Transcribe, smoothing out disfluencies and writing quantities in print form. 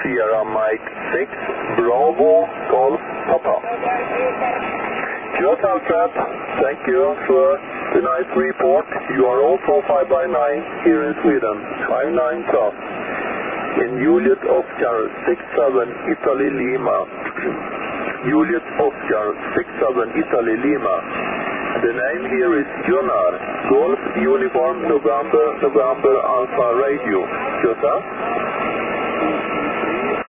Sierra Mike 6, Bravo, Golf, Papa. QSL Trap, thank you for the nice report. You are also 5x9 here in Sweden, 59 top. In Juliet Oscar 67 Italy Lima. Juliet Oscar 67 Italy Lima. The name here is Gunnar. Golf Uniform November Alpha Radio. QSL.